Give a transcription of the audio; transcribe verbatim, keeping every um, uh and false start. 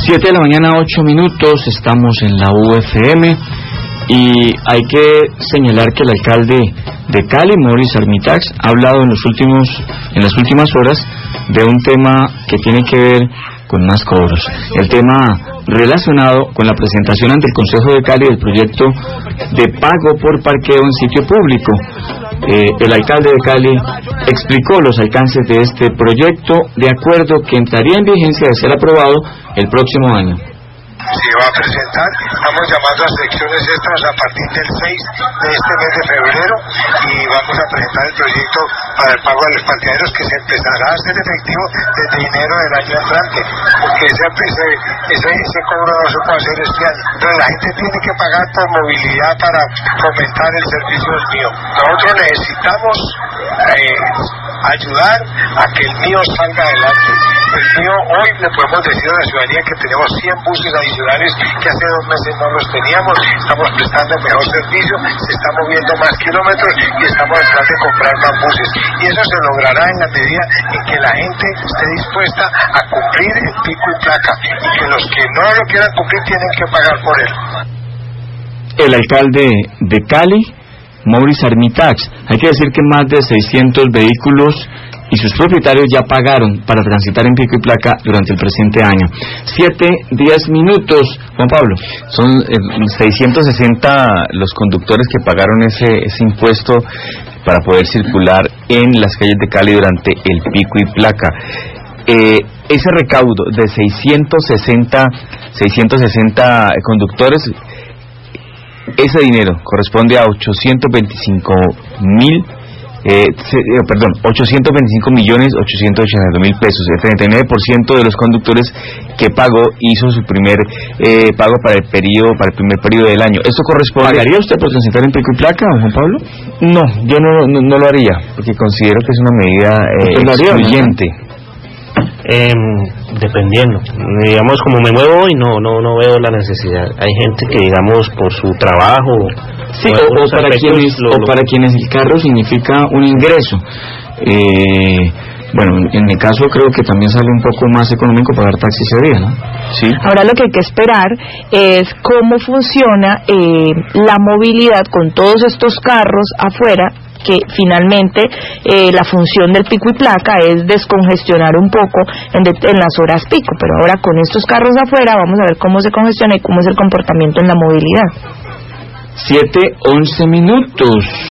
Siete de la mañana, ocho minutos, estamos en la U F M y hay que señalar que el alcalde de Cali, Maurice Armitax, ha hablado en los últimos, en las últimas horas de un tema que tiene que ver con más cobros. El tema relacionado con la presentación ante el Consejo de Cali del proyecto de pago por parqueo en sitio público. Eh, el alcalde de Cali explicó los alcances de este proyecto, de acuerdo que entraría en vigencia de ser aprobado el próximo año. Se va a presentar, estamos llamando a secciones extras a partir del seis de este mes de febrero y vamos a presentar el proyecto para el pago de los parqueaderos, que se empezará a hacer efectivo desde enero del año entrante, porque ese, ese, ese, ese cobro no se puede hacer este año. Entonces la gente tiene que pagar por movilidad para fomentar el servicio del mío. Nosotros necesitamos eh, ayudar a que el mío salga adelante. El mío, hoy le podemos decir a la ciudadanía que tenemos cien buses adicionales que hace dos meses no los teníamos, estamos prestando mejor servicio, se están moviendo más kilómetros y estamos en plan de comprar más buses. Y eso se logrará en la medida en que la gente esté dispuesta a cumplir el pico y placa, y que los que no lo quieran cumplir tienen que pagar por él. El alcalde de Cali, Maurice Armitax, hay que decir que más de seiscientos vehículos y sus propietarios ya pagaron para transitar en pico y placa durante el presente año. Siete, diez minutos, Juan Pablo. Son eh, seiscientos sesenta los conductores que pagaron ese, ese impuesto para poder circular en las calles de Cali durante el pico y placa. Eh, ese recaudo de seiscientos sesenta conductores, ese dinero corresponde a ochocientos veinticinco mil Eh, eh, perdón, ochocientos veinticinco millones ochocientos ochenta y dos mil pesos. El treinta y nueve por ciento de los conductores que pagó hizo su primer eh, pago para el periodo, para el primer periodo del año. ¿Esto corresponde? ¿Pagaría usted por transitar en pico y placa, Juan Pablo? No, yo no, no, no lo haría, porque considero que es una medida eh, excluyente. Eh, dependiendo, digamos, como me muevo hoy, no, no, no veo la necesidad. Hay gente que, digamos, por su trabajo, sí, o, o, para quienes, lo, o para quienes el carro significa un ingreso. Eh, bueno, en mi caso creo que también sale un poco más económico pagar taxi ese día, ¿no? Sí. Ahora lo que hay que esperar es cómo funciona eh, la movilidad con todos estos carros afuera, que finalmente eh, la función del pico y placa es descongestionar un poco en, de, en las horas pico, pero ahora con estos carros afuera vamos a ver cómo se congestiona y cómo es el comportamiento en la movilidad. Siete, once minutos.